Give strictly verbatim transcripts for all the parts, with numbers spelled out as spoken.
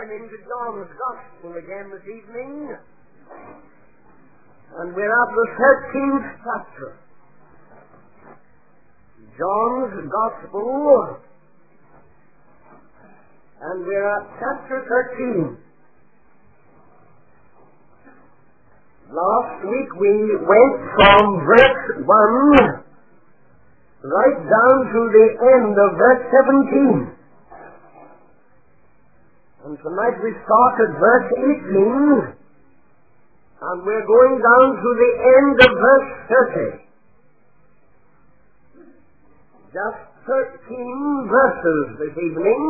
I'm into John's Gospel again this evening, and we're at the thirteenth chapter. John's Gospel, and we're at chapter thirteen. Last week we went from verse one right down to the end of verse seventeen. And tonight we start at verse eighteen, and we're going down to the end of verse thirty. Just thirteen verses this evening,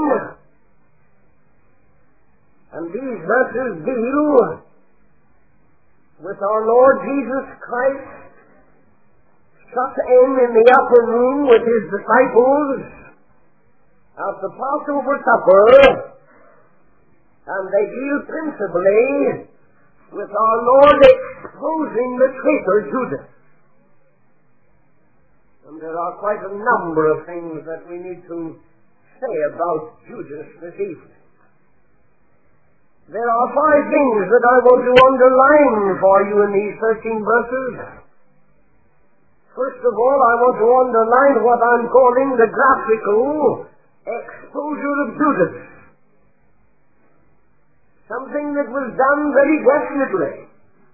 and these verses deal with our Lord Jesus Christ shut in in the upper room with his disciples at the Passover supper. And they deal principally with our Lord exposing the traitor Judas. And there are quite a number of things that we need to say about Judas this evening. There are five things that I want to underline for you in these thirteen verses. First of all, I want to underline what I'm calling the graphical exposure of Judas. Something that was done very definitely,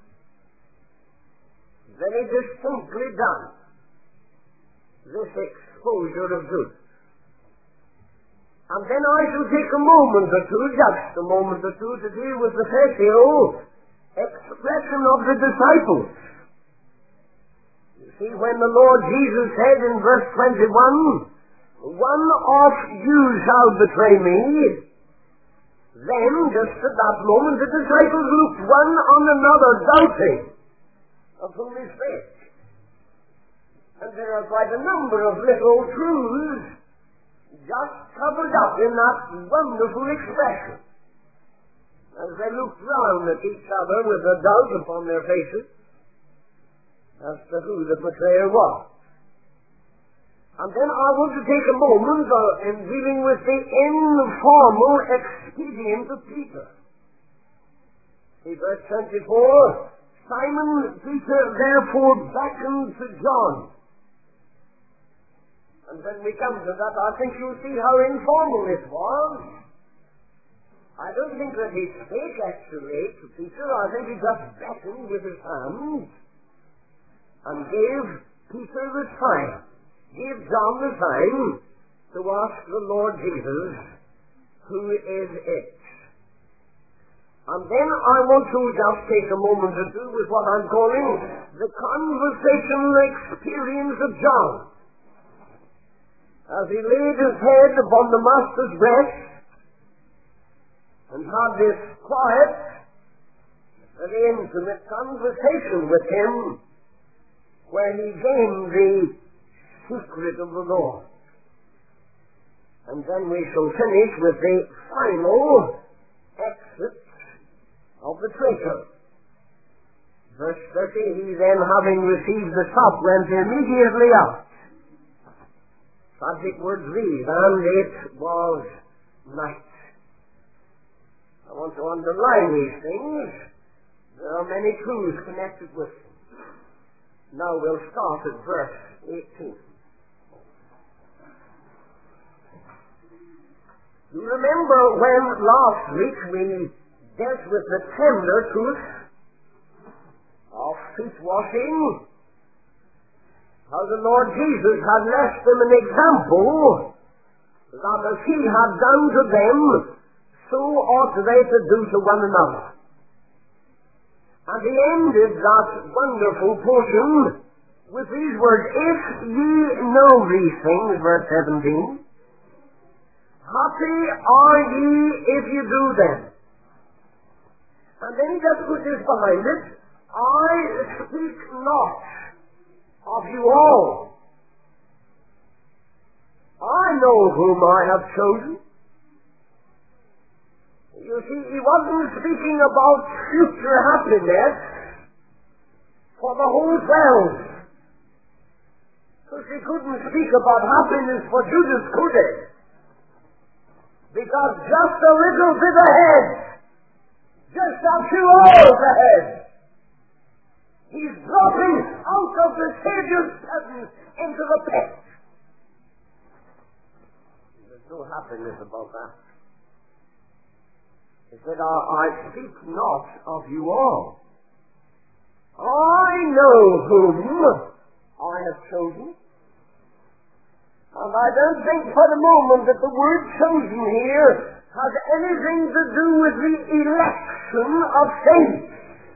very distinctly done. This exposure of Judas. And then I shall take a moment or two, just a moment or two, to deal with the facial expression of the disciples. You see, when the Lord Jesus said in verse twenty-one, "One of you shall betray me," then, just at that moment, the disciples looked one on another, doubting of whom he spake. And there are quite a number of little truths just covered up in that wonderful expression, as they looked round at each other with a doubt upon their faces as to who the betrayer was. And then I want to take a moment uh, in dealing with the informal expedient of Peter. See verse twenty-four, Simon Peter therefore beckoned to John. And when we come to that, I think you'll see how informal it was. I don't think that he spake actually to Peter. I think he just beckoned with his hand and gave Peter the sign. Give John the sign to ask the Lord Jesus, who is it? And then I want to just take a moment or two with what I'm calling the conversational experience of John. As he laid his head upon the Master's breast and had this quiet, very intimate conversation with him, where he gained the secret of the Lord. And then we shall finish with the final exit of the traitor. Verse thirty, he then, having received the cup, went immediately out. Subject words these, and it was night. I want to underline these things. There are many truths connected with them. Now we'll start at verse eighteen. You remember when last week we dealt with the tender truth of feet washing, how the Lord Jesus had left them an example that as he had done to them, so ought they to do to one another. And he ended that wonderful portion with these words, "If ye know these things," verse seventeen, "happy are ye if you do them." And then he just put this behind it, "I speak not of you all. I know whom I have chosen." You see, he wasn't speaking about future happiness for the whole world. So she couldn't speak about happiness for Judas, could it? Because got just a little bit ahead. Just a few hours ahead. He's dropping out of the Savior's presence into the pit. There's no happiness about that. He said, I, I speak not of you all. I know whom I have chosen. And I don't think for the moment that the word chosen here has anything to do with the election of saints.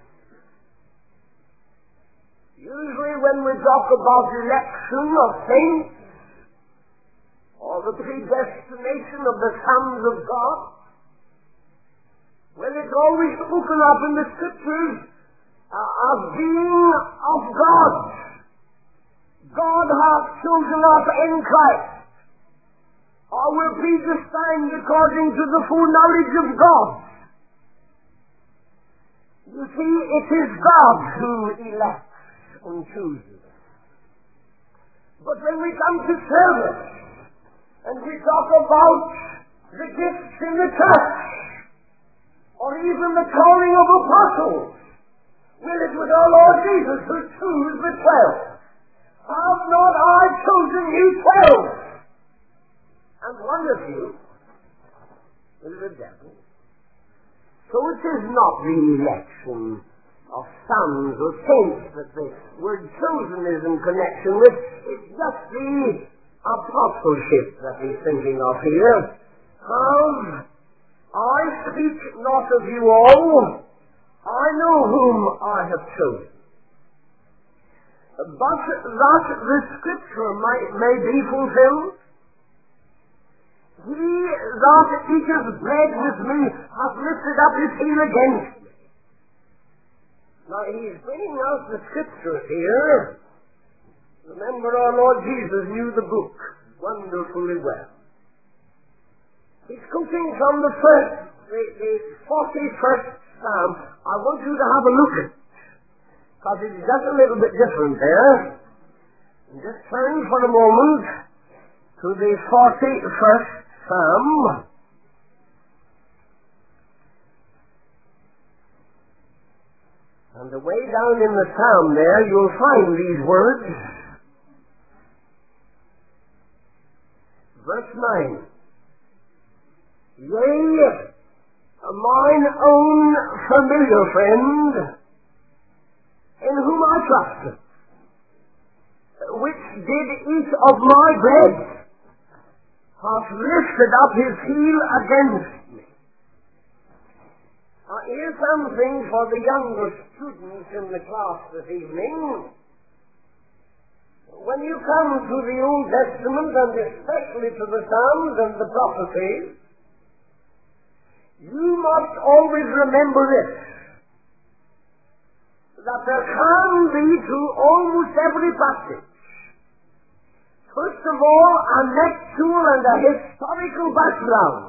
Usually when we talk about election of saints, or the predestination of the sons of God, well, it's always spoken of in the Scriptures uh, as being of God. God hath chosen us in Christ, or we're predestined according to the foreknowledge of God. You see, it is God who elects and chooses. But when we come to service, and we talk about the gifts in the church, or even the calling of apostles, well, it was our Lord Jesus who chose the twelve. Have not I chosen you twelve? And one of you is the devil. So it is not the election of sons or saints that the word chosen is in connection with. It's just the apostleship that he's thinking of here. How I speak not of you all, I know whom I have chosen. But that the Scripture may, may be fulfilled, he that eateth bread with me hath lifted up his heel against me. Now he's bringing out the Scriptures here. Remember, our Lord Jesus knew the book wonderfully well. He's quoting from the first, the, the forty-first Psalm. I want you to have a look at it, because it's just a little bit different there. And just turn for a moment to the forty-first Psalm. And away down in the Psalm there, you'll find these words. Verse nine. Yea, mine own familiar friend, in whom I trusted, which did eat of my bread, hath lifted up his heel against me. Now here's something for the younger students in the class this evening. When you come to the Old Testament, and especially to the Psalms and the prophecies, you must always remember this, that there can be to almost every passage, first of all, a textual and a historical background.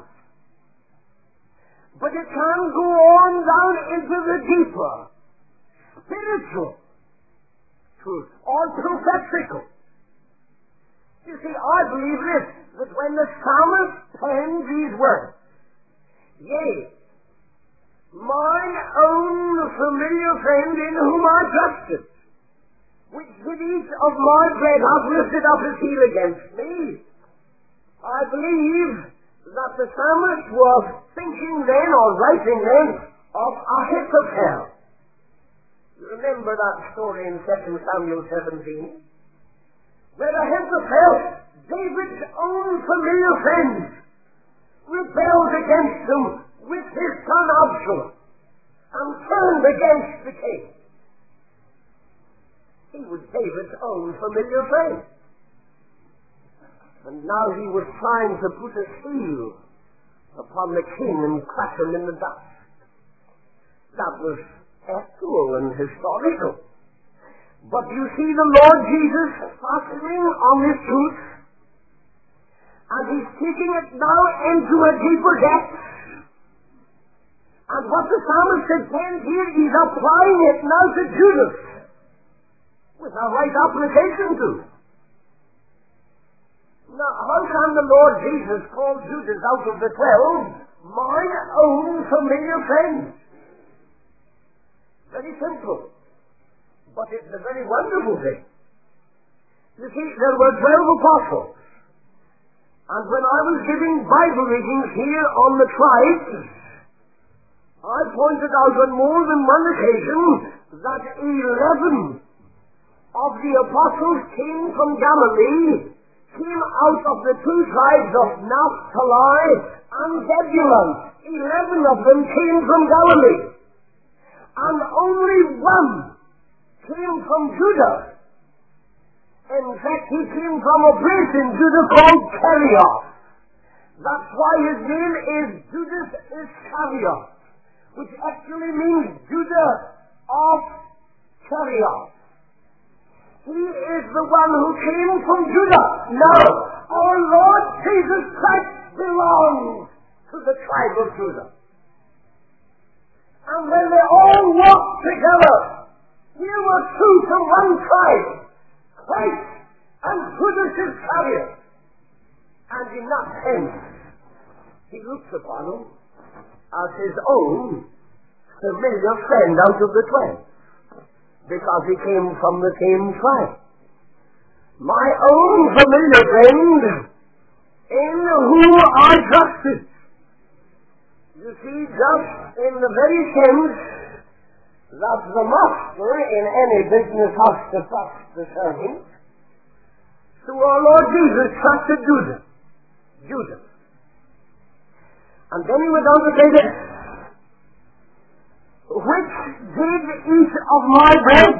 But it can go on down into the deeper, spiritual truth, or prophetical. You see, I believe this, that when the psalmist penned these words, yea, mine own familiar friend in whom I trusted, which did eat of my bread hath lifted up his heel against me, I believe that the psalmist was thinking then, or writing then, of Ahithophel. You remember that story in Second Samuel seventeen? Where Ahithophel, David's own familiar friend, rebelled against him with his son Absalom, and turned against the king. He was David's own familiar friend. And now he was trying to put a seal upon the king and crack him in the dust. That was actual and historical. But you see the Lord Jesus fastening on this truth, and he's taking it now into a deeper depth. And what the psalmist has said here, he's applying it now to Judas, with a right application to. Now, how can the Lord Jesus call Judas out of the twelve? My own familiar friend. Very simple. But it's a very wonderful thing. You see, there were twelve apostles. And when I was giving Bible readings here on the tribes, I pointed out on more than one occasion that eleven of the apostles came from Galilee, came out of the two tribes of Naphtali and Zebulun. Eleven of them came from Galilee. And only one came from Judah. In fact, he came from a place in Judah called Kerioth. That's why his name is Judas Iscariot, which actually means Judah of Kerioth. He is the one who came from Judah. Now, our Lord Jesus Christ belongs to the tribe of Judah. And when they all walked together, here were two from one tribe, Christ and Judas Iscariot. And in that sense, he looks upon him as his own familiar friend out of the twelve, because he came from the same tribe. My own familiar friend, in whom I trusted. You see, just in the very sense that the master in any business has to trust the servant, so our Lord Jesus trusted Judas. Judas. And then he went on to say this: which did eat of my bread?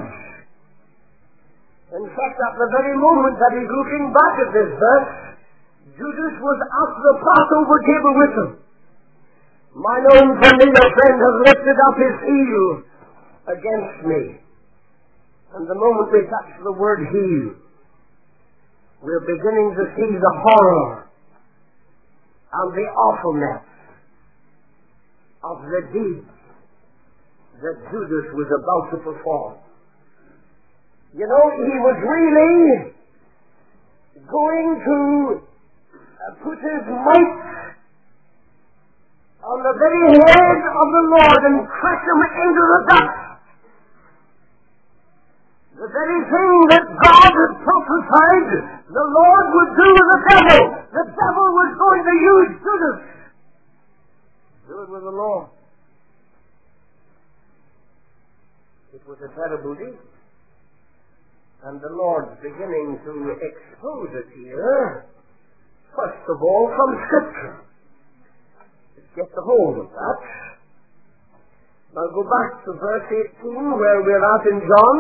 In fact, at the very moment that he's looking back at this verse, Judas was at the Passover table with him. Mine own familiar friend has lifted up his heel against me. And the moment we touch the word heel, we're beginning to see the horror and the awfulness of the deed that Judas was about to perform. You know, he was really going to uh, put his might on the very head of the Lord and crush him into the dust. The very thing that God had prophesied the Lord would do with the devil. The devil was going to use Judas. Do it with the Lord. It was a terrible deed. And the Lord's beginning to expose it here, first of all, from Scripture. Get the hold of that. Now go back to verse eighteen, where we're at in John,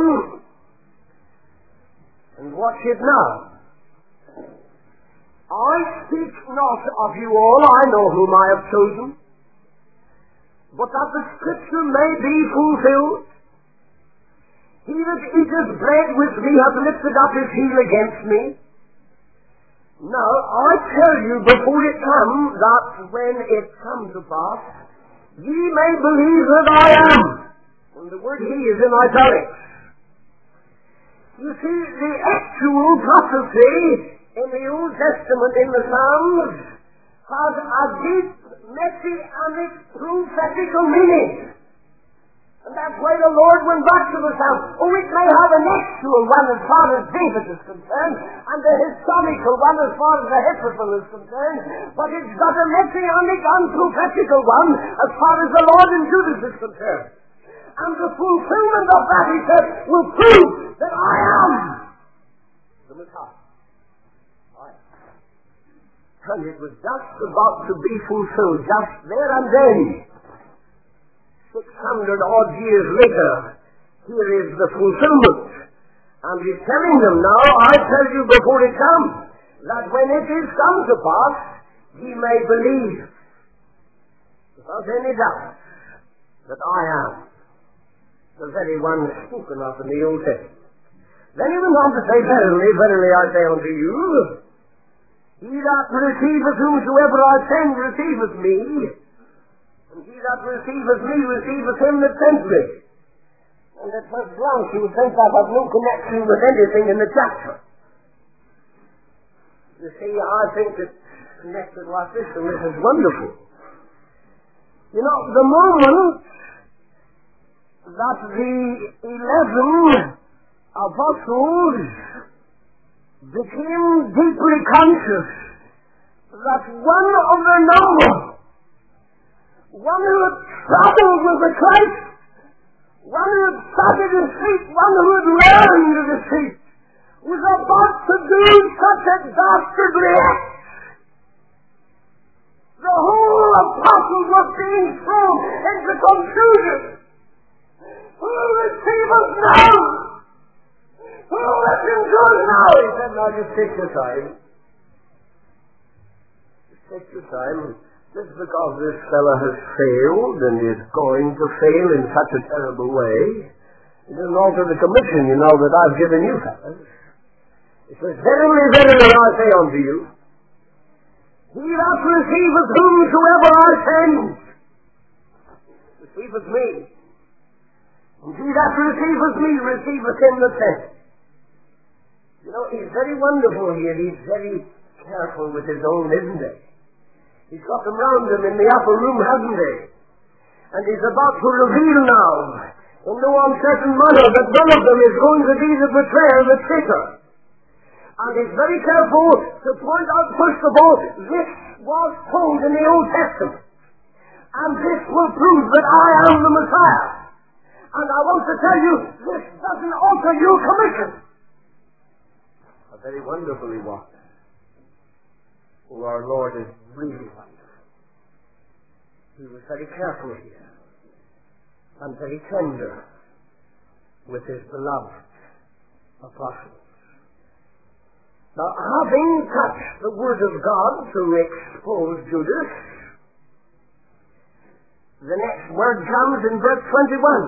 and watch it now. I speak not of you all, I know whom I have chosen, but that the Scripture may be fulfilled. He that eateth bread with me hath lifted up his heel against me. Now, I tell you before it come, that when it come to pass, ye may believe that I am. And the word he is in italics. You see, the actual prophecy in the Old Testament, in the Psalms, has a deep messianic prophetical meaning. And that's why the Lord went back to the Psalm. Oh, it may have an actual one as far as David is concerned, and a historical one as far as Ahithophel is concerned, but it's got a messianic and prophetical one as far as the Lord and Judas is concerned. And the fulfillment of that, he said, will prove that I am the Messiah. And it was just about to be fulfilled, just there and then. Six hundred odd years later, here is the fulfillment. And he's telling them now, I tell you before it comes, that when it is come to pass, ye may believe, without any doubt, that I am the very one spoken of in the Old Testament. Then he went on to say, verily, verily I say unto you, he that receiveth whomsoever I send receiveth me, and he that receiveth me receiveth him that sent me. And at first glance you would think that had no connection with anything in the chapter. You see, I think it's connected like this, and this is wonderful. You know, the moment that the eleven apostles became deeply conscious that one of their number, one who had travelled with the Christ, one who had sat at his feet, one who had learned at his feet, was about to do such a dastardly act. The whole apostles were being thrown into confusion. Who will receive us now? Who will listen to us now? He said, now just take your time. Just take your time. Just because this fellow has failed and is going to fail in such a terrible way, it doesn't alter the commission, you know, that I've given you fellas. It says, verily, verily, I say unto you, he that receiveth whomsoever I send, receiveth me. And he that receiveth me, receiveth him that sent. You know, he's very wonderful here. He's very careful with his own, isn't he? He's got them round him in the upper room, hasn't he? And he's about to reveal now, in no uncertain manner, that one of them is going to be the betrayer, the traitor. And he's very careful to point out, first of all, this was told in the Old Testament. And this will prove that I am the Messiah. And I want to tell you, this doesn't alter your commission. How very wonderful he was. Oh, our Lord is really wonderful. He was very careful here. And very tender with his beloved apostles. Now, having touched the Word of God to expose Judas, the next word comes in verse twenty-one.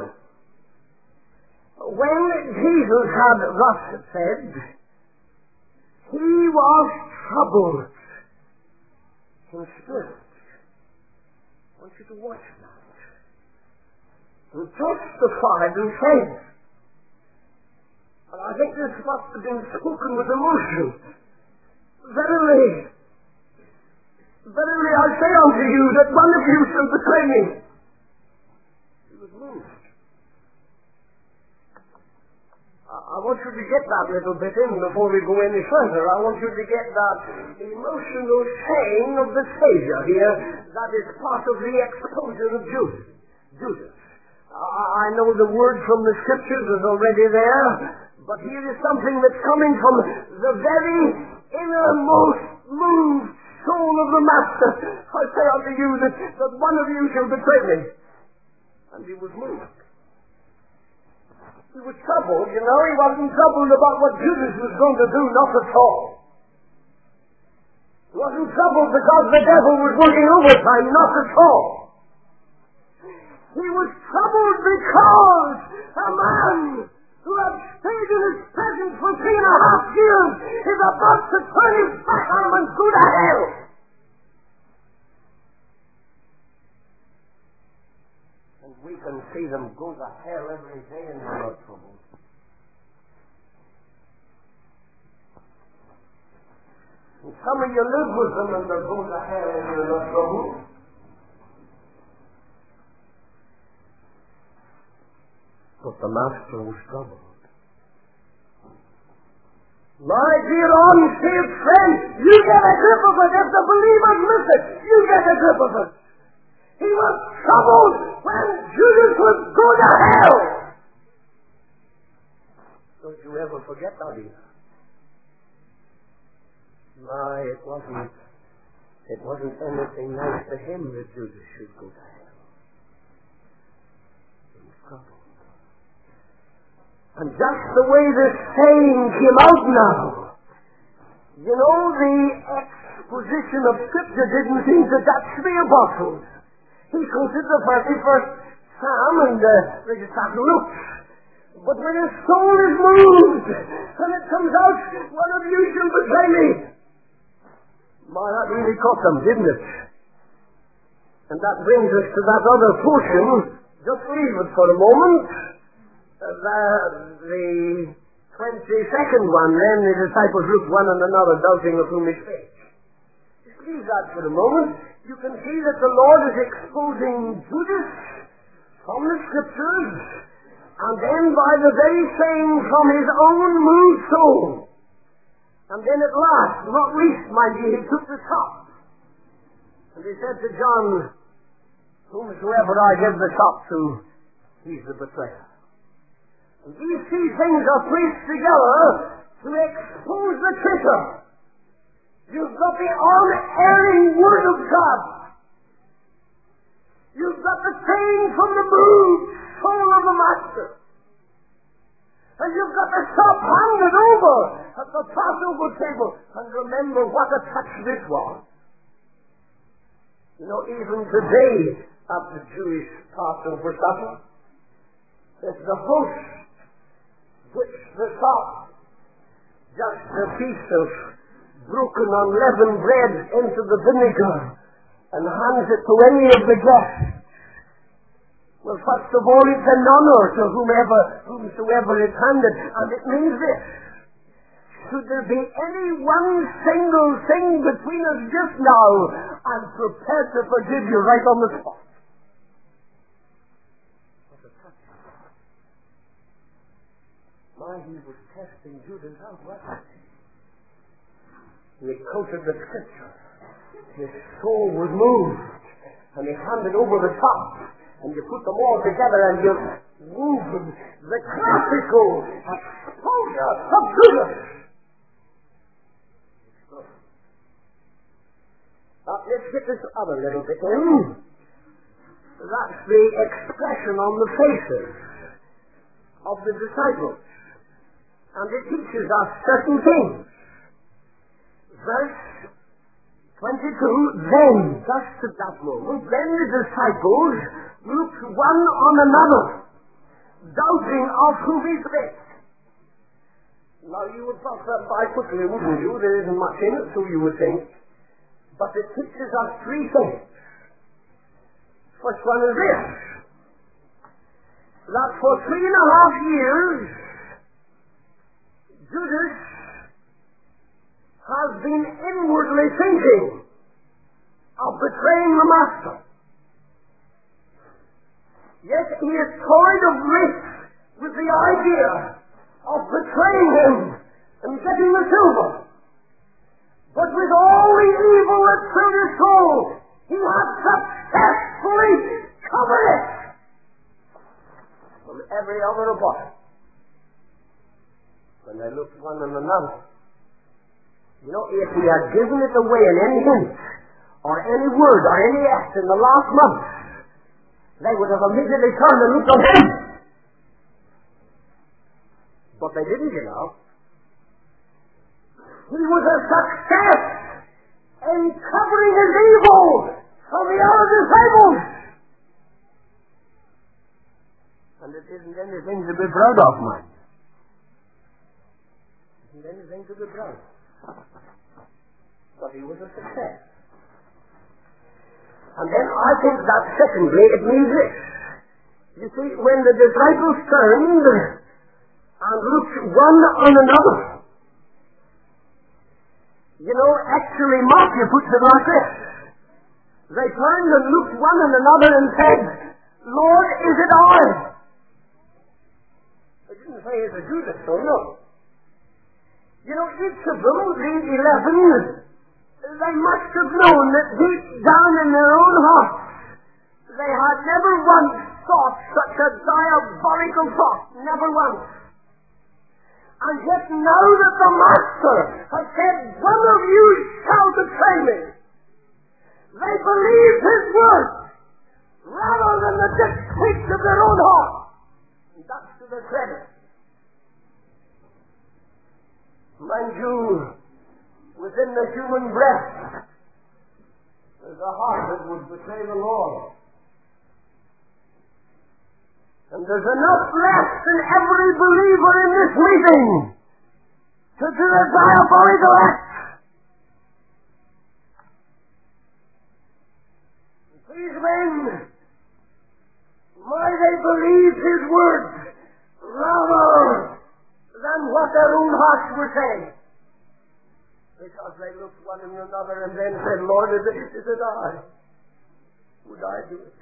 When Jesus had thus said, he was troubled in spirit. I want you to watch that. And testified and said, and I think this must have been spoken with emotion. Verily, verily I say unto you that one of you shall betray me. He was moved. I want you to get that little bit in before we go any further. I want you to get that emotional saying of the Savior here that is part of the exposure of Judas. Judas. I know the word from the Scriptures is already there, but here is something that's coming from the very innermost moved soul of the Master. I say unto you that, that one of you shall betray me. And he was moved. He was troubled, you know. He wasn't troubled about what Judas was going to do, not at all. He wasn't troubled because the devil was working overtime, not at all. He was troubled because a man who had stayed in his presence for three and a half years is about to turn his back on him and go to hell. And we can see them go to hell every day and we're not troubled. And some of you live with them and they're going to hell and you're not troubled. But the Master was troubled. My dear unsaved friend, you get a grip of it. If the believers miss it, you get a grip of it. He was troubled when Judas would go to hell. Don't you ever forget that either. My, it wasn't, it wasn't anything nice to him that Judas should go to hell. He was troubled. And just the way this saying came out now, you know, the exposition of Scripture didn't seem to touch the apostles. He quoted the thirty-first Psalm and uh, the chapter Luke. But when his soul is moved, and it comes out, one of you shall betray me. My, that really caught them, didn't it? And that brings us to that other portion. Just leave it for a moment. The, the twenty-second one, then the disciples looked one and another, doubting of whom he spake. Just leave that for a moment. You can see that the Lord is exposing Judas from the Scriptures, and then by the very saying from his own moved soul. And then at last, not least, mind you, he took the top. And he said to John, whomsoever I give the top to, he's the betrayer. And these three things are placed together to expose the traitor. You've got the unerring Word of God. You've got the saying from the moved soul of the Master. And you've got the top handed over at the Passover table. And remember what a touch this was. You know, even today at the Jewish Passover supper, there's the host which the top, just a piece of broken unleavened bread into the vinegar, and hands it to any of the guests. Well, first of all, it's an honor to whomever, whomsoever it's handed, and it means this: should there be any one single thing between us just now, I'm prepared to forgive you right on the spot. What a touch. My, he was testing Judas out, wasn't he? He had quoted the Scripture. His soul was moved, and he handed over the top, and you put them all together, and you woven the classical exposure of Judas. Uh, let's get this other little bit in. That's the expression on the faces of the disciples. And it teaches us certain things. Verse twenty-two, then, just at that moment, then the disciples looked one on another, doubting of whom he spake. Now you would pass that by quickly, wouldn't you? There isn't much in it, so you would think. But it teaches us three things. First one is this: that for three and a half years, Judas has been inwardly thinking of betraying the Master. Yes, he is toyed of late with the idea of betraying him and getting the silver. But with all the evil that filled his soul, he had successfully covered it from every other apostle. When they looked one on another, you know, if he had given it away in any hint, or any word, or any act in the last month, they would have immediately turned and looked on him. But they didn't, you know. He was a success in covering his evil from the other disciples. And it isn't anything to be proud of, man. It isn't anything to be proud of. But he was a success. And then I think that secondly it means this. You see, when the disciples turned and looked one on another, you know, actually Matthew puts it like this: they turned and looked one on another and said, Lord, is it I? They didn't say it's a Judas, so no. You know, each of them, the eleven, they must have known that deep down in their own hearts, they had never once thought such a diabolical thought. Never once. And yet now that the Master has said, one of you shall betray me, they believed his word rather than the dictates of their own heart. And that's to their credit. Mind you, within the human breast, there's a heart that would betray the Lord. And there's enough left in every believer in this meeting to do a diabolical act. These men, might they believe his word rather than than what their own hearts were saying. Because they looked one at another and then said, Lord, is it, is it I? Would I do it?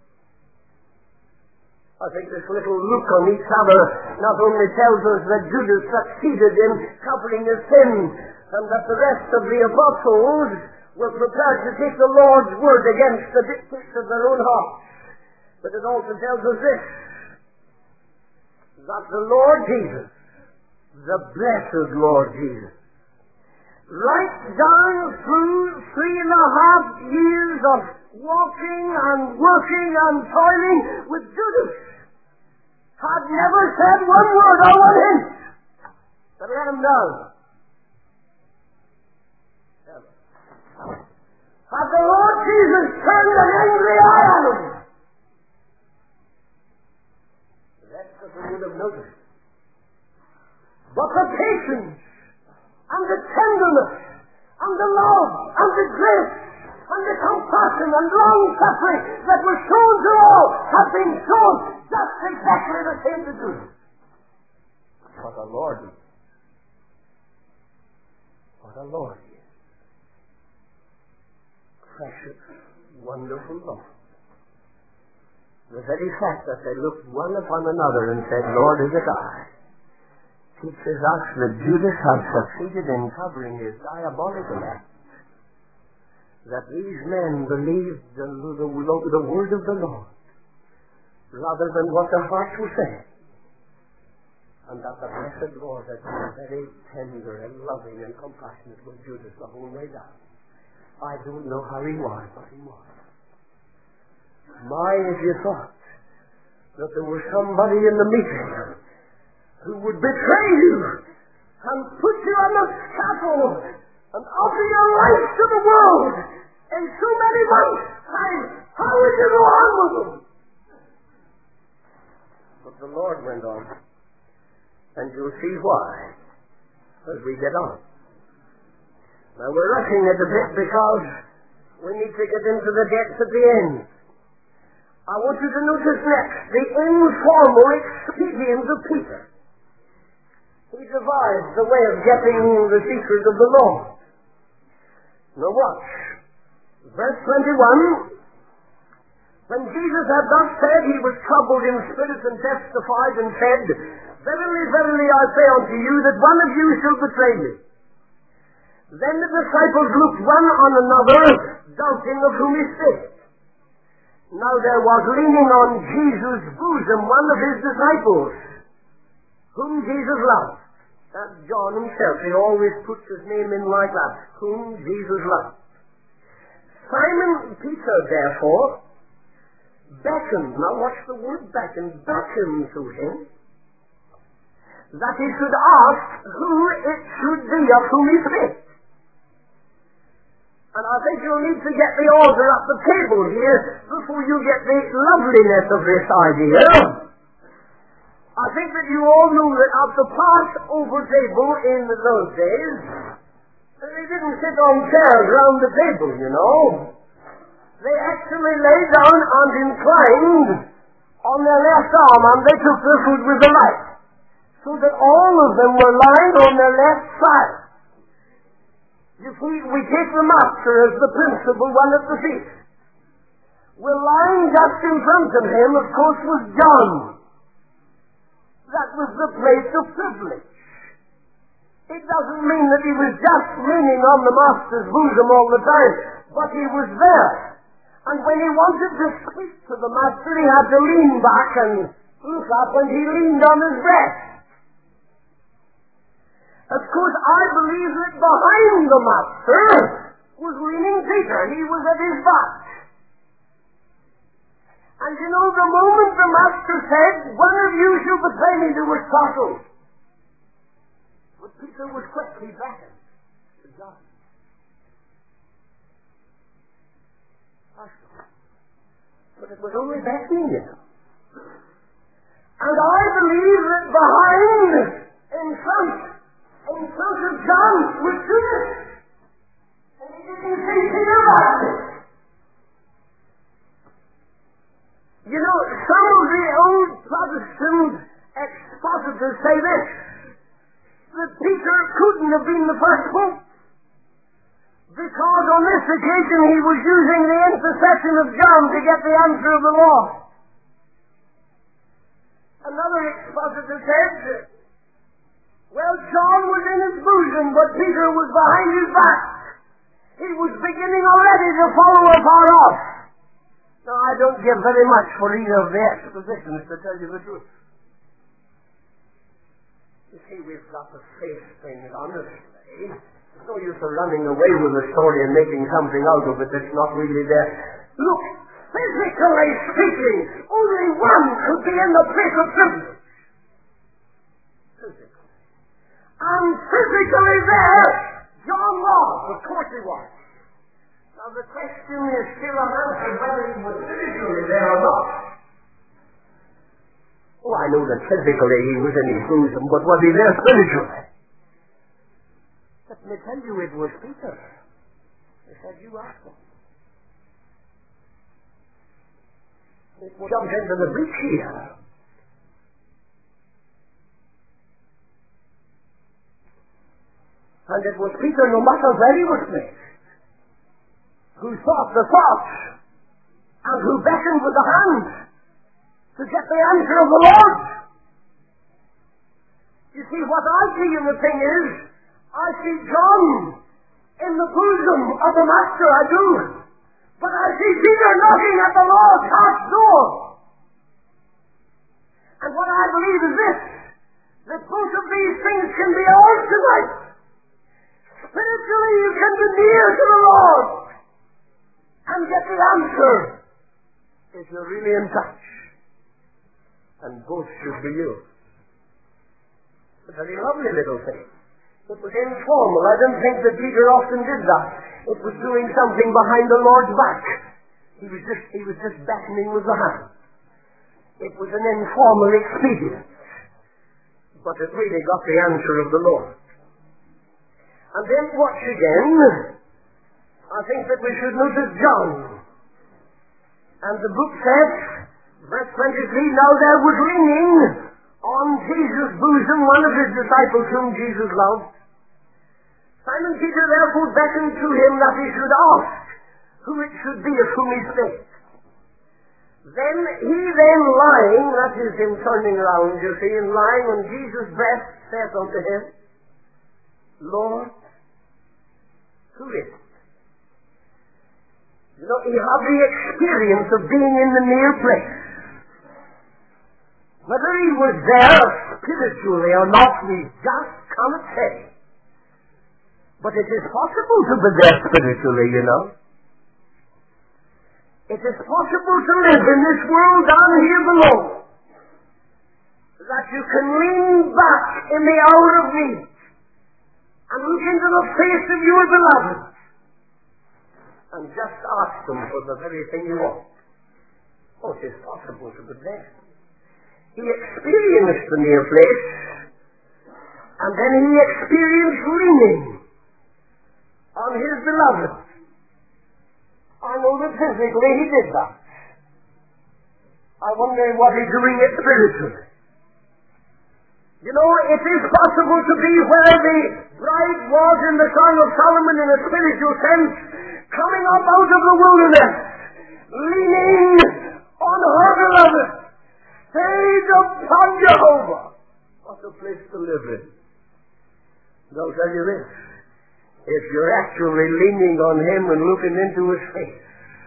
I think this little look on each other not only tells us that Judas succeeded in covering his sin, and that the rest of the apostles were prepared to take the Lord's word against the dictates of their own hearts. But it also tells us this, that the Lord Jesus, the blessed Lord Jesus, right down through three and a half years of walking and working and toiling with Judas, had never said one word or one hint to let him down. Never. Had the Lord Jesus turned an angry eye on him, the rest of them would have noticed. But the patience and the tenderness and the love and the grace and the compassion and long suffering that was shown to all have been shown just exactly the same to Judas. What a Lord he is. What a Lord he is. Precious, wonderful Lord. The very fact that they looked one upon another and said, Lord, is it I? Teaches us that Judas had succeeded in covering his diabolical act. That these men believed the, the, the word of the Lord rather than what their hearts were saying. And that the blessed Lord had been very tender and loving and compassionate with Judas the whole way down. I don't know how he was, but he was. My, if you thought that there was somebody in the meeting who would betray you and put you on the scaffold and offer your life to the world in so many months' time, how would you go on with them? But the Lord went on, and you'll see why as we get on. Now we're rushing it a bit because we need to get into the depths at the end. I want you to notice next the informal expedience of Peter. He devised the way of getting the secret of the Lord. Now watch. Verse twenty-one. When Jesus had thus said, he was troubled in spirit and testified and said, Verily, verily, I say unto you, that one of you shall betray me. Then the disciples looked one on another, doubting of whom he spake. Now there was leaning on Jesus' bosom one of his disciples, whom Jesus loved. That's John himself. He always puts his name in like that. Whom Jesus loved. Simon Peter, therefore, beckoned. Now watch the word beckoned. Beckoned to him, that he should ask who it should be of whom he spake. And I think you'll need to get the order at the table here before you get the loveliness of this idea. I think that you all know that at the Passover table in those days, they didn't sit on chairs round the table, you know. They actually lay down and inclined on their left arm, and they took their food with the right, so that all of them were lying on their left side. You see, we take the master as the principal one at the feast. Well, lying just in front of him, of course, was John. That was the place of privilege. It doesn't mean that he was just leaning on the master's bosom all the time, but he was there. And when he wanted to speak to the master, he had to lean back and look up, and he leaned on his breast. Of course, I believe that behind the master was leaning Peter. He was at his back. And you know, the moment the master said, one of you shall betray me, there was startled. But Peter was quickly beckoned to John. But it was only beckoning him. And I believe that behind, in front, in front of John was Judas. And he didn't see Peter back there. You know, some of the old Protestant expositors say this, situation, he was using the intercession of John to get the answer of the Lord. Another expositor said, well, John was in his bosom, but Peter was behind his back. He was beginning already to follow afar off. Now, I don't give very much for either of the expositions, to tell you the truth. You see, we've got to face things honestly. There's no use of running away with the story and making something out of it that's not really there. Look, physically speaking, only one could be in the place of privilege. Physically. And physically there, John was. Of course he was. Now the question is still unanswered whether he was physically there or not. Oh, I know that physically he was in his bosom, but was he there spiritually? Let me tell you, it was Peter. He said, you asked him. It jumped into the breach here. And it was Peter, no matter where he was placed, who thought the thoughts and who beckoned with the hand to get the answer of the Lord. You see, what I see in the thing is, I see John in the bosom of the Master, I do. But I see Peter knocking at the Lord's heart door. And what I believe is this, that both of these things can be ours tonight. Spiritually, you can be near to the Lord and get the answer if you're really in touch. And both should be yours. It's a very lovely little thing. It was informal. I don't think that Peter often did that. It was doing something behind the Lord's back. He was just, he was just beckoning with the hand. It was an informal expedient. But it really got the answer of the Lord. And then watch again. I think that we should notice John. And the book says, verse twenty-three, now there was leaning on Jesus' bosom one of his disciples whom Jesus loved. Simon Peter therefore beckoned to him that he should ask who it should be of whom he spake. Then he then lying, that is him turning around, you see, and lying on Jesus' breast, saith unto him, Lord, who is it? You know, he had the experience of being in the near place. Whether he was there spiritually or not, we just cannot say. But it is possible to be there spiritually, you know. It is possible to live in this world down here below, that you can lean back in the hour of need and look into the face of your beloved and just ask them for the very thing you want. Oh, it is possible to be there. He experienced the near place, and then he experienced leaning on his beloved. I know that physically he did that. I wonder what he's doing it spiritually. You know, it is possible to be where the bride was in the Song of Solomon in a spiritual sense, coming up out of the wilderness, leaning on her beloved, stayed upon Jehovah. What a place to live in. And I'll tell you this, if you're actually leaning on him and looking into his face,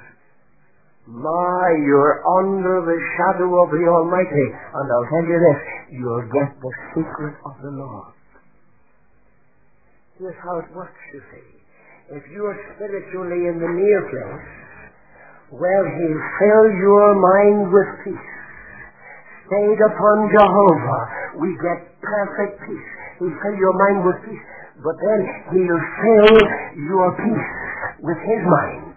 my, you're under the shadow of the Almighty. And I'll tell you this, you'll get the secret of the Lord. Here's how it works, you see. If you're spiritually in the near place, well, he'll fill your mind with peace. Stayed upon Jehovah, we get perfect peace. He'll fill your mind with peace. But then he'll fill your peace with his mind.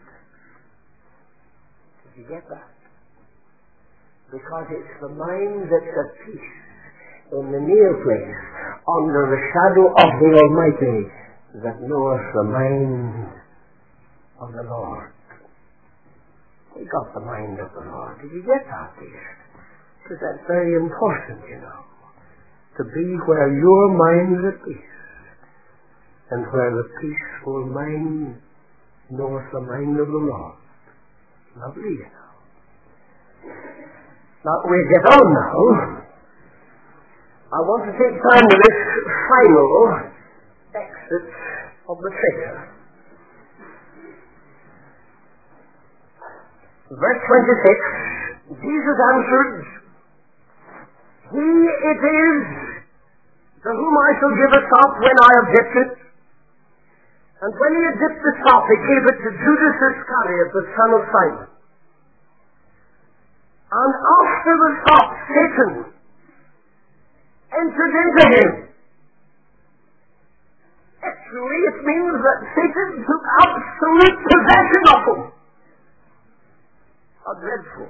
Did you get that? Because it's the mind that's at peace in the near place, under the shadow of the Almighty, that knoweth the mind of the Lord. We got the mind of the Lord. Did you get that, dear? Because that's very important, you know. To be where your mind is at peace. And where the peaceful mind knoweth the mind of the Lord. Lovely, you know. Now, we get on now. I want to take time to this final exit of the treasure. Verse twenty-six, Jesus answered, He it is to whom I shall give a sop when I have dipped it. And when he had dipped the sop, he gave it to Judas Iscariot, the son of Simon. And after the sop, Satan entered into him. Actually, it means that Satan took absolute possession of him. How dreadful.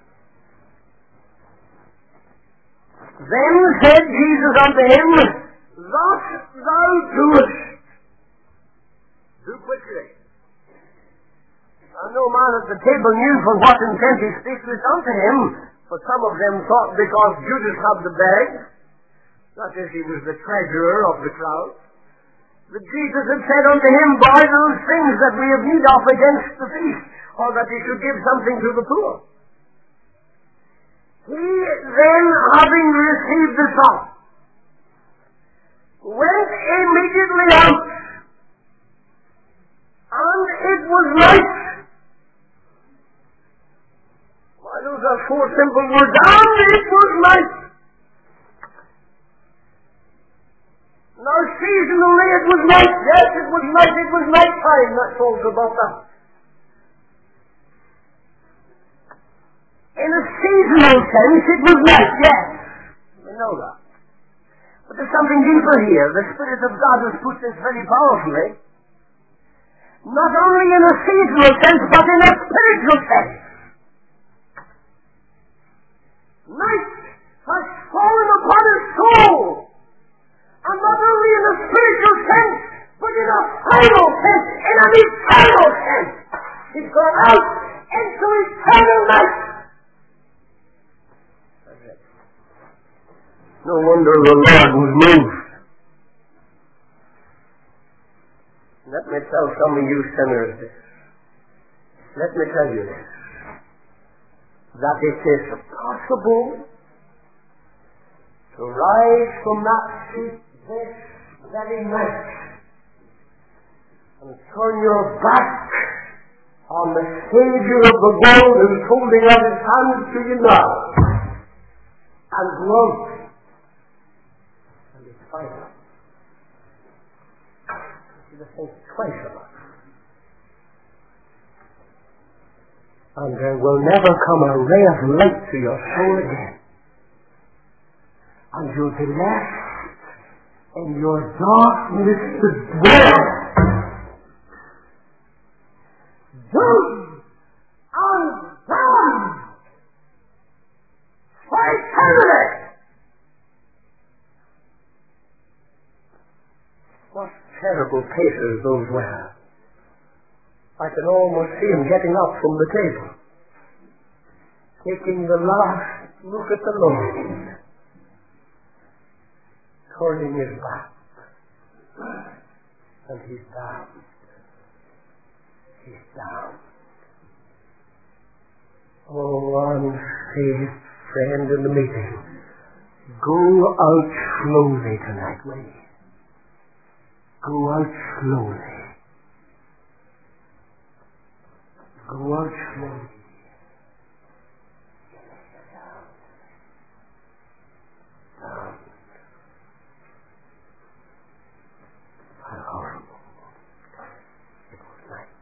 Then said Jesus unto him, Thus thou doest. Do quickly. And no man at the table knew for what intent he spake this unto him, for some of them thought because Judas had the bag, that is, he was the treasurer of the crowd, that Jesus had said unto him, Buy those things that we have need of against the feast, or that he should give something to the poor. He then, having received the sum, went immediately out, and it was night. Why, those are four simple words. And it was night. Now, seasonally it was night. Yes, it was night. It was night time. That's all about that. In a seasonal sense, it was night. Yes, we know that. But there's something deeper here. The Spirit of God has put this very powerfully. Not only in a seasonal sense, but in a spiritual sense. Night has fallen upon his soul. And not only in a spiritual sense, but in a final sense, in an eternal sense. He's gone out into eternal night. No wonder the Lord was moved. Let me tell some of you sinners this. Let me tell you this. That it is possible to rise from that seat this very night and turn your back on the Savior of the world who's holding out his hands to you now and go out and be silent. To think twice about it. And there will never come a ray of light to your soul again. And you'll be left in your darkness to dwell. Doomed and damned for eternity. What terrible paces those were. I can almost see him getting up from the table, taking the last look at the Lord, turning his back, and he's down. He's down. Oh, unsaved friend in the meeting, go out slowly tonight, will you? Go out slowly. Go out slowly. Down. Down. How horrible. It was night.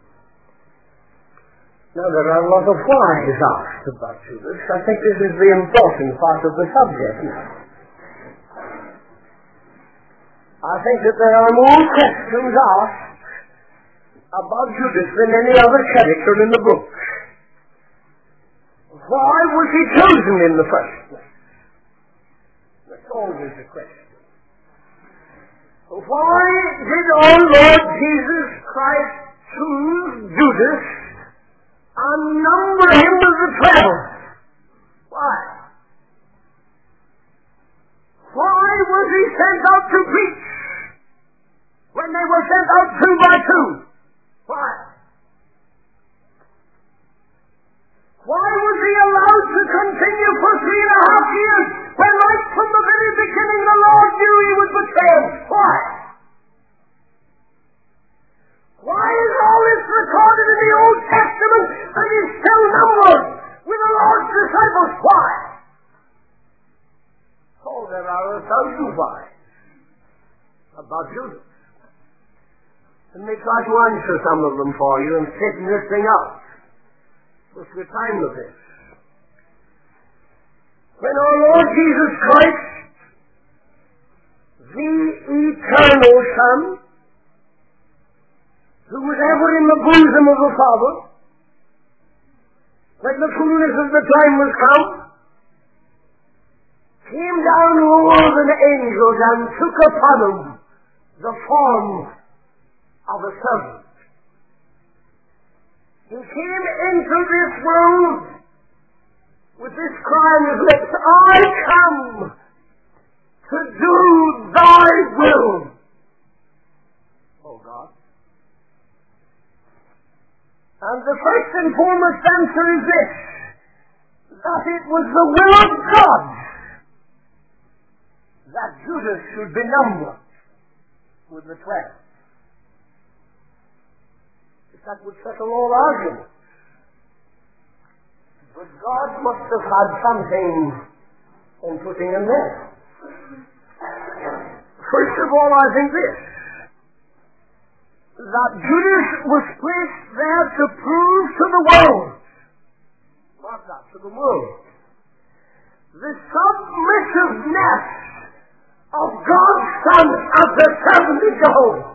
Now there are a lot of whys asked about Judas. I think this is the important part of the subject now. I think that there are more questions asked about Judas than any other character in the book. Why was he chosen in the first place? That's always a question. Why did our Lord Jesus Christ choose Judas and number him as the twelve? Why? Why was he sent out to preach when they were sent out two by two? Why? about Judas. Let me try to answer some of them for you and straighten this thing out. What's the time of this? When our Lord Jesus Christ, the eternal Son, who was ever in the bosom of the Father, when the fullness of the time was come, came down lower than angels and took upon him the form of a servant. He came into this world with this cry on his lips, I come to do thy will, O God. And the first and foremost answer is this, that it was the will of God that Judas should be numbered with the twelve. That would settle all arguments. But God must have had something in putting him there. First of all, I think this, that Judas was placed there to prove to the world, not that, to the world, the submissiveness of God's Son as the servant of Jehovah.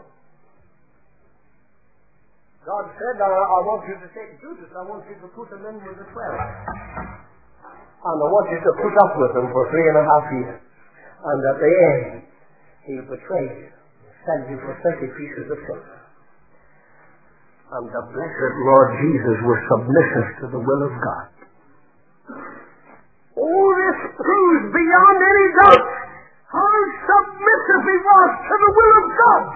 God said, I, I want you to take Judas, I want you to put him in with the twelve. And I want you to put up with him for three and a half years. And at the end, he'll betray you, sell you for thirty pieces of silver. And the blessed Lord Jesus was submissive to the will of God. All this proves beyond any doubt how submissive he was to the will of God.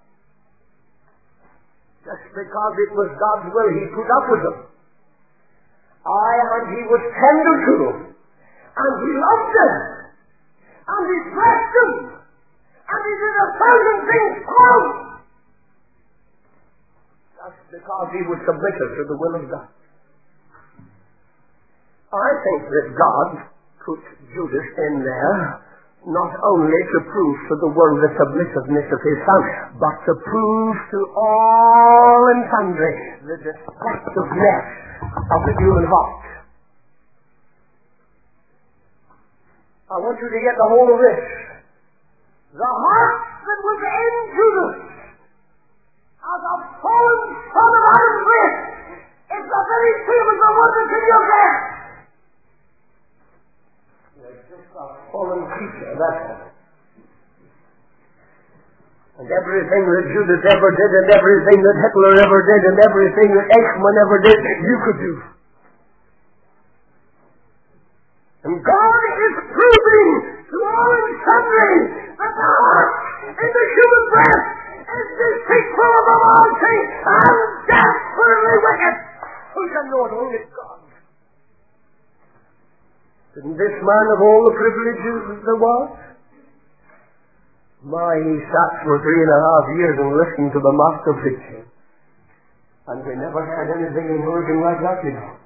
Just because it was God's will, he put up with them. Aye, and he was tender to them. And he loved them. And he blessed them. And he did a thousand things for them. Just because he was submissive to the will of God. I think that God put Judas in there not only to prove to the world the submissiveness of his Son, but to prove to all and sundry the destructiveness of the human heart. I want you to get the whole of this. The heart that was in Judas as a fallen son of Adam's race is the very same as the one that's in your breast. A fallen creature, that's all. And everything that Judas ever did, and everything that Hitler ever did, and everything that Eichmann ever did, you could do. And God is proving to all and sundry that the heart in the human breast is deceitful above all things and desperately wicked. Who can know it? Only God. Didn't this man have all the privileges that there was? My, he sat for three and a half years and listened to the master preaching. And we never had anything emerging like that, you know.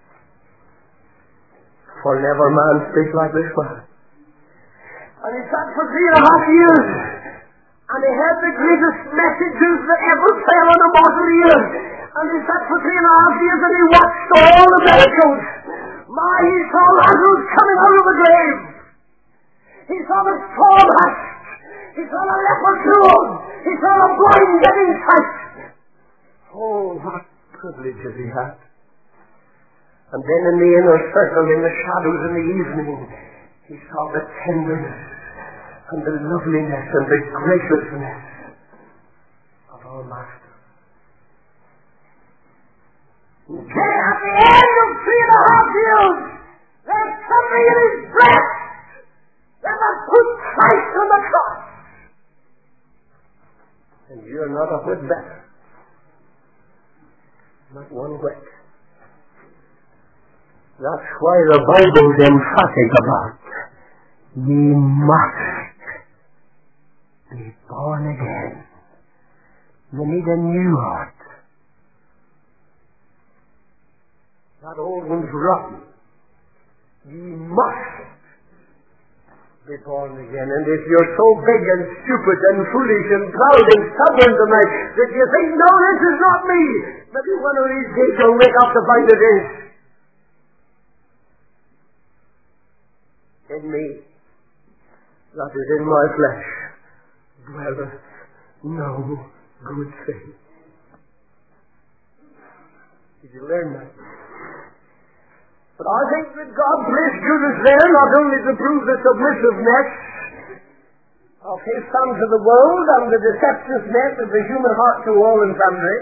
For never man speak like this man. And he sat for three and a half years. And he had the greatest messages that ever fell on a mortal ear. And he sat for three and a half years and he watched all the miracles. My, he saw Lazarus coming out of the grave. He saw the storm hushed. He saw the leper cured. He saw the blind getting sight. Oh, what privileges he had. And then in the inner circle, in the shadows in the evening, he saw the tenderness and the loveliness and the graciousness of our Master. Then at the end of three and a half years, there's something in his breast that must put Christ on the cross. And you're not a whit better. Not one whit. That's why the Bible's emphatic about ye must be born again. You need a new heart. That old one's rotten. Ye must be born again. And if you're so big and stupid and foolish and proud and stubborn tonight that you think, no, this is not me, maybe one of these days you'll wake up to find it is. In me, that is in my flesh, dwelleth no good thing. Did you learn that? But I think that God placed Judas there not only to prove the submissiveness of his son to the world and the deceptiveness of the human heart to all and sundry,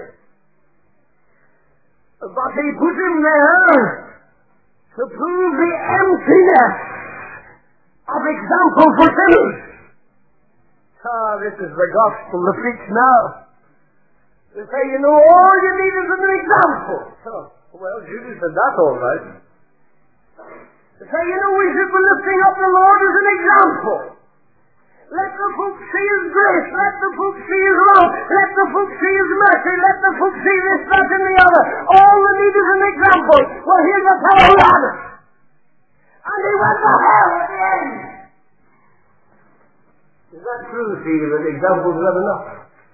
but he put him there to prove the emptiness of example for sinners. Ah, this is the gospel to preach now. To say, you know, all you need is an example. Oh, well, Judas said that all right. To say, you know, we should be lifting up the Lord as an example. Let the folk see His grace. Let the folk see His love. Let the folk see His mercy. Let the folk see this, that, and the other. All we need is an example. Well, here's a fellow who had it. And he went to hell at the end. Is that true, Steve, that examples are enough?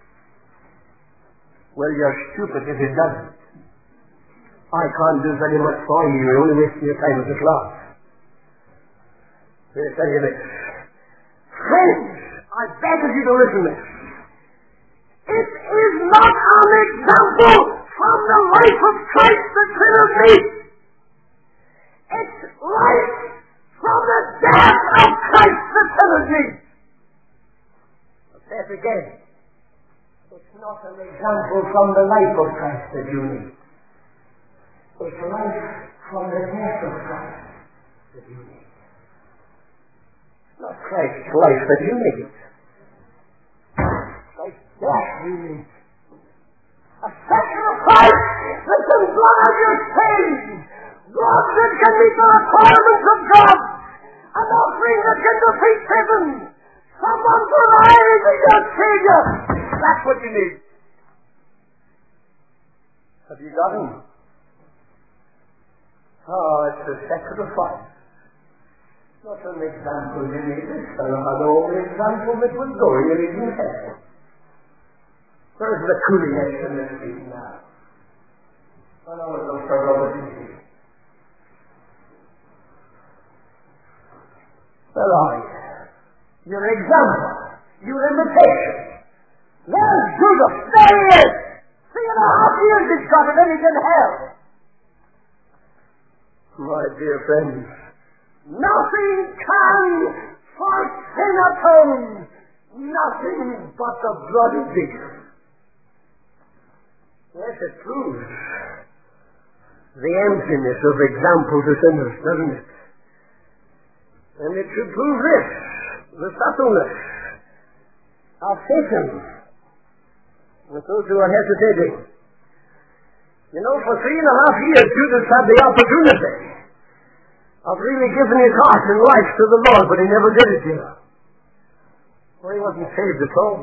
Well, you're stupid if it doesn't. I can't do very much for you. You're only wasting your time at the class. Let me tell you this. Friends, I beg of you to listen to this. It is not an example from the life of Christ that sinners need. It's life from the death of Christ that sinners need. I'll say it again. It's not an example from the life of Christ that you need. It's life from the death of Christ that you need. Not Christ's life that you need. Christ's death you need. A sacrifice that can blot your sins. God that can meet the requirements of God. An offering that can defeat Satan. Someone to rise as your Savior. That's what you need. Have you got him? Oh, it's a sacrifice. Not an example you need. This fellow had all the example that was going and he didn't have. Where's the coolness in this meeting now? I know it looks for Robert Easy. Where are you? Your example. Your imitation. There's Judas. There he is. Three and a half years he's got it and he's in hell. My dear friends, nothing can for sin atone. Nothing but the blood of Jesus. Yes, it proves the emptiness of example to sinners, doesn't it? And it should prove this, the subtleness of Satan with those who are hesitating. You know, for three and a half years, Judas had the opportunity of really giving his heart and life to the Lord, but he never did it, you know. Well, he wasn't saved at all.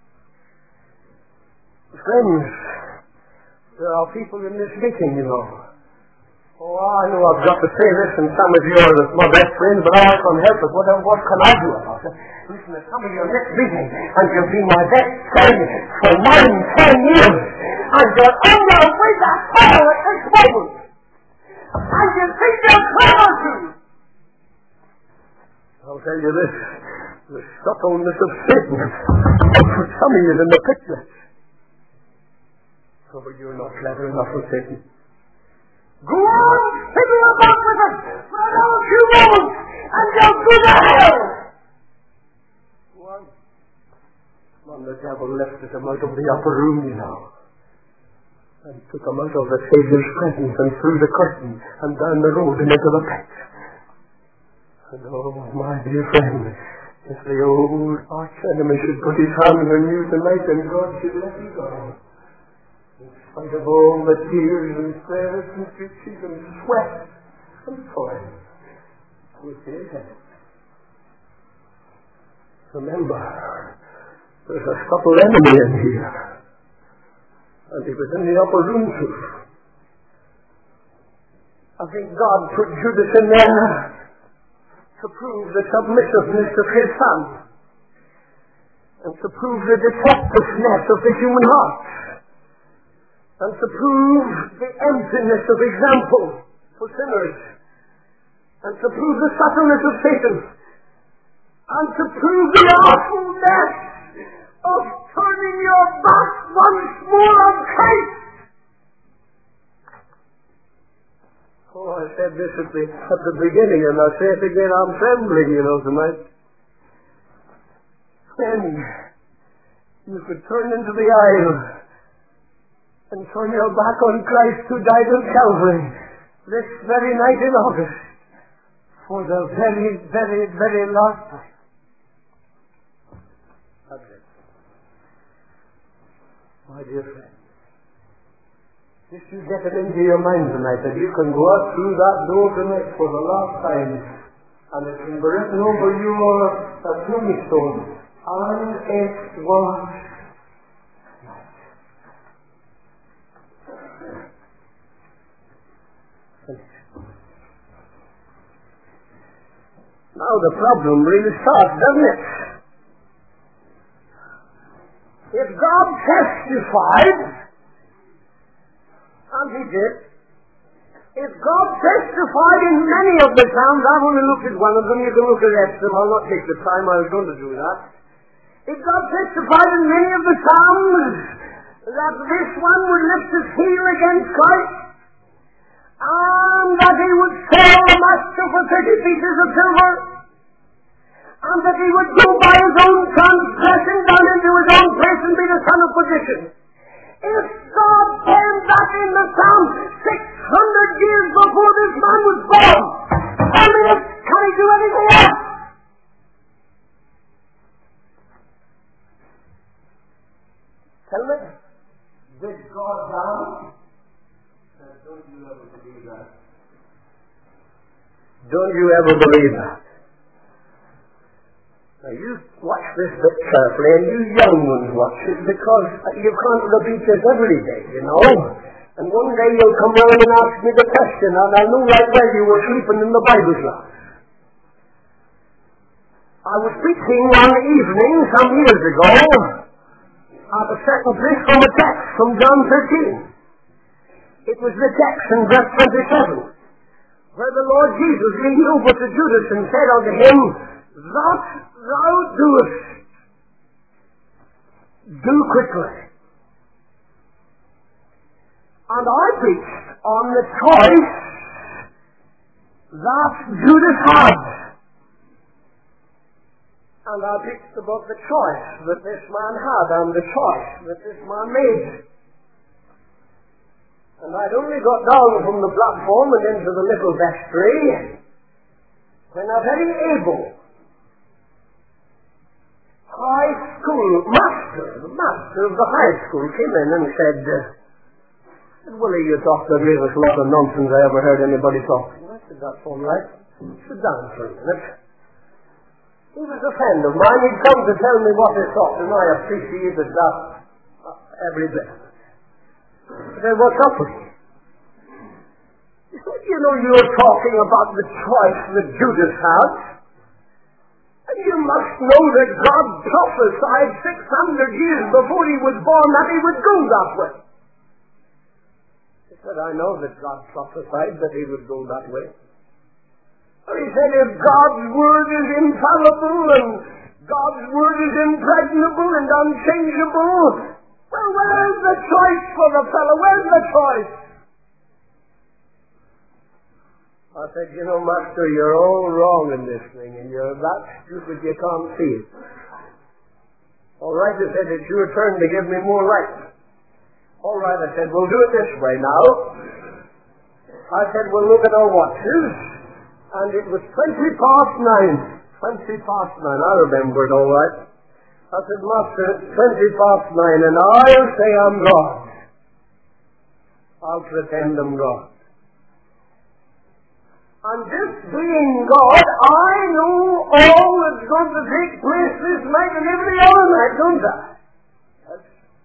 Friends, there are people in this meeting, you know. Oh, I know I've got to say this, and some of you are my best friends, but I can't help it. What, what can I do about it? Listen, to some of you in this meeting, and you've been my best friend for nine, ten years, and you're on your way to hell at this moment. And you think you're clever to. I'll tell you this, the subtleness of Satan for some of you in the picture. Oh, but you're not clever enough for Satan. Go on, fiddle about with it for another few moments, and you'll go to hell. Go on. When the devil lifted him out of the upper room, you know, and took him out of the Savior's presence and through the curtain and down the road and into the pit. And oh, my dear friend, if the old arch enemy should put his hand on you tonight, and God should let you go. In spite of all the tears and prayers and preaching and sweat and toil, with his hand. Remember, there's a subtle enemy in here, and he was in the upper room too. I think God put Judas in there to prove the submissiveness of his Son, and to prove the deceptiveness of the human heart, and to prove the emptiness of example for sinners, and to prove the subtleness of Satan, and to prove the awfulness of turning your back once more on Christ. Oh, I said this at the, at the beginning, and I'll say it again. I'm trembling, you know, tonight. Then you could turn into the aisle and turn your back on Christ who died on Calvary this very night in August for the very, very, very last time. That's it. My dear friend, if you get it into your mind tonight that you can go out through that door tonight for the last time, and it can be written over your tombstone, and it was night. Now the problem really starts, doesn't it? If God testified, and he did, if God testified in many of the Psalms, I've only looked at one of them, you can look at the rest of them, I'll not take the time, I was going to do that. If God testified in many of the Psalms that this one would lift his heel against Christ, and that he would sell the master for thirty pieces of silver, and that he would go by his own transgression down into his own place and be the son of perdition. If God came back in the Psalm six hundred years before this man was born, tell me, if, can he do anything else? Tell me, did God die? Don't you ever believe that? Don't you ever believe that? Now you watch this bit carefully, and you young ones watch it, because you can't repeat this every day, you know. And one day you'll come round and ask me the question, and I'll know right where you were sleeping in the Bible class. I was preaching one evening some years ago at a certain place from a text from John thirteen. It was the text in verse twenty-seven, where the Lord Jesus leaned over to Judas and said unto him, "That thou doest, do quickly." And I preached on the choice that Judas had. And I preached about the choice that this man had and the choice that this man made. And I'd only got down from the platform and into the little vestry when a very able high school master, the master of the high school, came in and said, "Willie, you talk the greatest lot of nonsense I ever heard anybody talk." I said, "That's all right. Sit down for a minute." He was a friend of mine. He'd come to tell me what he thought, and I appreciated that every bit. I said, "What's up with you?" He said, "You know, you're talking about the choice that Judas had. And you must know that God prophesied six hundred years before he was born that he would go that way." He said, "I know that God prophesied that he would go that way." And he said, "If God's word is infallible and God's word is impregnable and unchangeable, well, where's the choice for the fellow? Where's the choice?" I said, "You know, Master, you're all wrong in this thing, and you're that stupid you can't see it." "All right," I said, "it's your turn to give me more light." "All right," I said, "we'll do it this way now." I said, "We'll look at our watches," and it was twenty past nine. Twenty past nine, I remember it all right. I said, "Master, it's twenty past nine, and I'll say I'm God. I'll pretend I'm God. And this being God, I know all that's going to take place this night and every other night, don't I? Yes.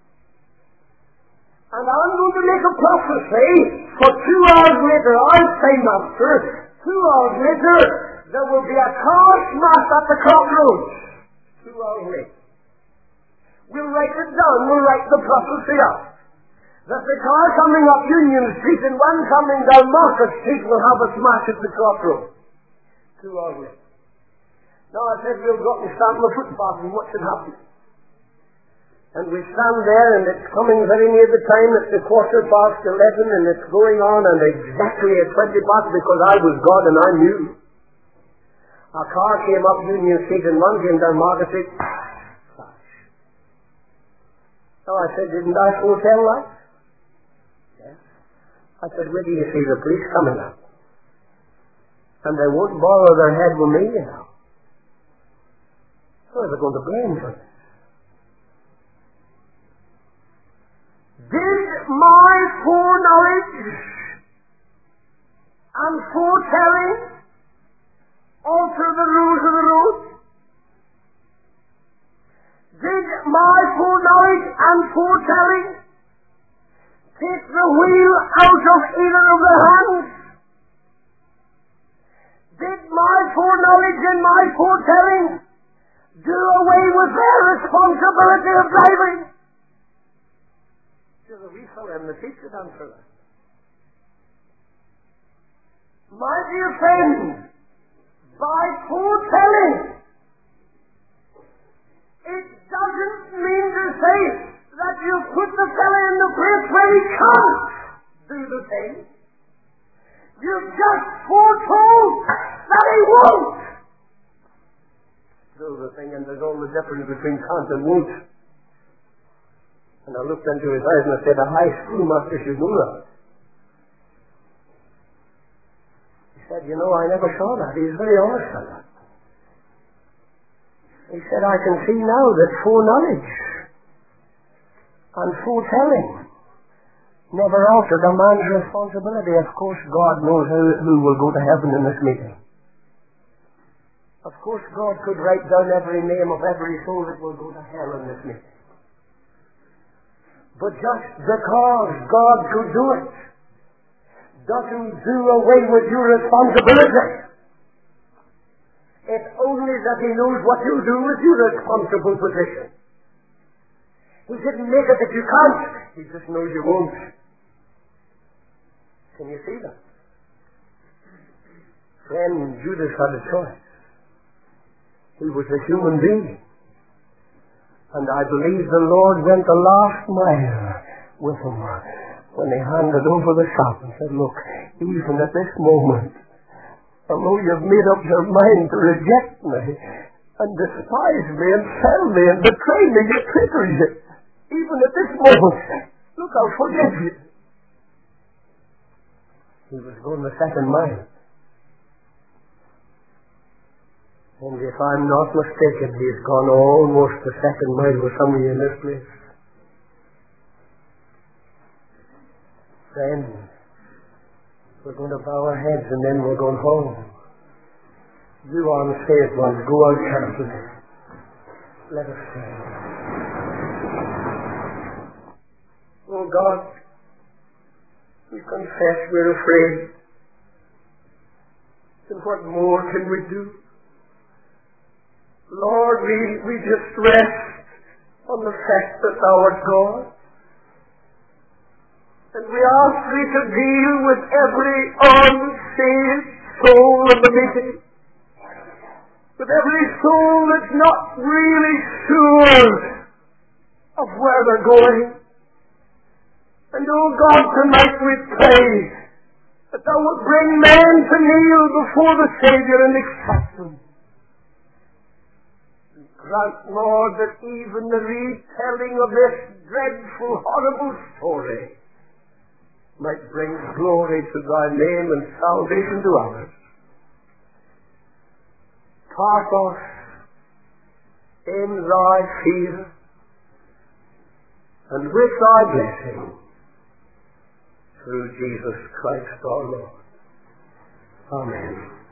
And I'm going to make a prophecy for two hours later. I'll say, Master, two hours later, there will be a car smash at the crossroads. Two hours late. We'll write it down. We'll write the prophecy up. That the car coming up Union Street and one coming down Market Street will have a smash at the crossroads. Two hours late. Now I said we'll go up and stand on the footpath and watch it happen. And we stand there and it's coming very near the time. It's a quarter past eleven and it's going on and exactly at twenty past because I was God and I knew. A car came up Union Street and one came down Market Street. So I said, didn't I foretell that? Yes. I said, where do you see the police coming up? And they won't bother their head with me now. So they're going to blame for this. Did my foreknowledge and foretelling alter the rules of the road? Did my foreknowledge and foretelling take the wheel out of either of their hands? Did my foreknowledge and my foretelling do away with their responsibility of driving? There's a wee fellow in the seat could answer that. My dear friend, by foretelling, it doesn't mean to say that you put the fellow in the place where he can't do the thing. You've just foretold that he won't do the thing, and there's all the difference between can't and won't. And I looked into his eyes and I said, a high schoolmaster should know that. He said, you know, I never saw that. He's very honest on that. He said, I can see now that foreknowledge and foretelling never altered a man's responsibility. Of course, God knows who, who will go to heaven in this meeting. Of course, God could write down every name of every soul that will go to hell in this meeting. But just because God could do it doesn't do away with your responsibility. It's only that he knows what you'll do with your responsible position. He didn't make it that you can't. He just knows you won't. Can you see that? Friend, Judas had a choice. He was a human being. And I believe the Lord went the last mile with him when he handed over the cup and said, look, even at this moment, although you've made up your mind to reject me and despise me and sell me and betray me, you traitor, even at this moment, look, I'll forgive you. He was going the second mile. And if I'm not mistaken, he's gone almost the second mile with some of you in this place. Friends, we're going to bow our heads and then we're going home. You unsaved ones, go out carefully. Let us pray. Oh God, we confess we're afraid. And what more can we do? Lord, we, we just rest on the fact that thou art God. And we ask thee to deal with every unsaved soul in the meeting. With every soul that's not really sure of where they're going. And oh God, tonight we pray that thou would bring men to kneel before the Savior and accept him. Grant, Lord, that even the retelling of this dreadful, horrible story might bring glory to thy name and salvation to others. Part us in thy fear and with thy blessing through Jesus Christ our Lord. Amen.